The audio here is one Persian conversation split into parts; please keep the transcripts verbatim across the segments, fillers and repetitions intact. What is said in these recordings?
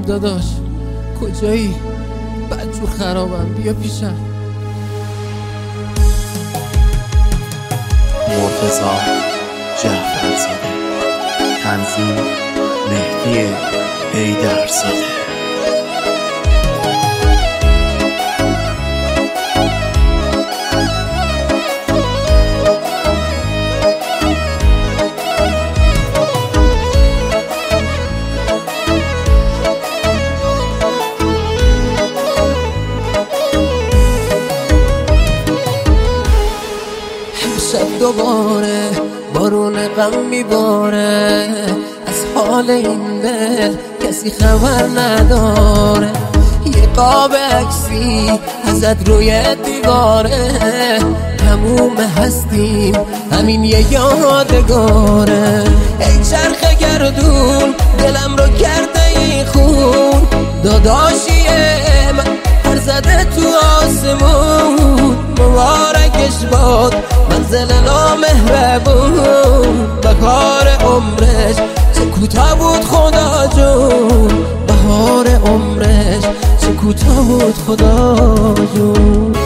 داداش کجایی؟ بدجور خرابم، بیا پیشم. مرتضی جعفرزاده، تنظیم مهدی حیدرزاده. شب دوباره بارون غم میباره، از حال این دل کسی خبر نداره. یه قاب عکسی ازت روی دیواره، تموم هستیم همین یه یادگاره. ای چرخ گردون دلم رو کرده این خون، داداشیه من پر زده تو آسمون. مبارکش باد منزل نامهربون، بهار عمرش چه کوتاه بود خدا جون. بهار عمرش چه کوتاه بود خدا جون.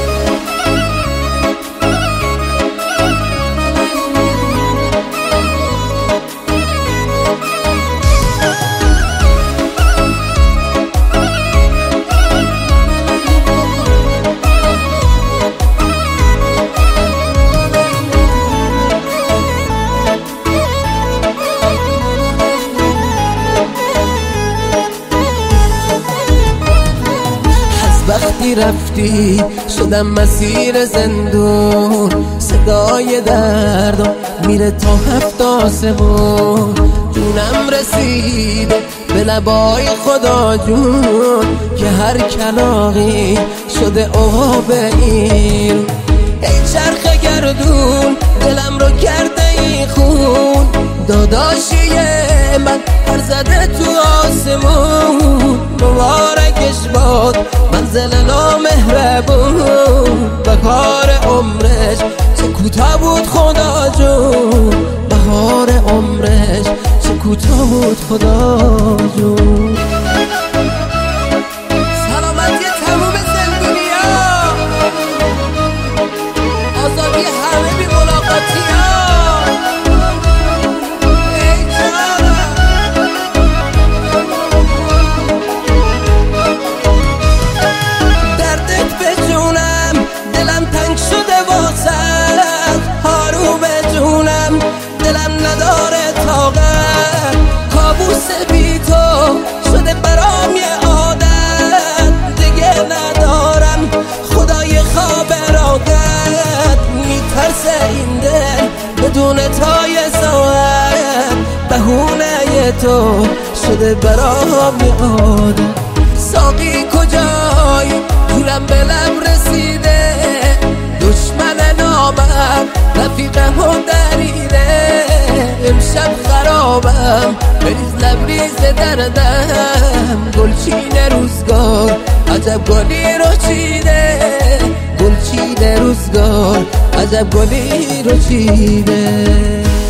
وقتی رفتی شدم مسیر زندون، صدای دردم میره تا هفت آسمون. جونم رسیده به لبای خدا جون، که هر کلاغی شده عقاب این. ای چرخ گردون دلم رو کرده این خون، داداشیه من پر زده تو آسمون. مبارکش باد منزل نامهربون، بهار عمرش چه کوتاه بود خدا جون. بهار عمرش چه کوتاه بود خدا جون. سلامتی تموم زندونیا، آزادی همه بی ملاقاتی ها. بدون تای ساعت بهونه تو شده برام عادت. ساقی کجای جونم به لب رسیده، دشمن نامم رفیقم و دریده. امشب خرابم بریز لبریز دردم، گلچین روزگار عجب گلی رو چیده. گلچین روزگار عجب گلی رو چیده.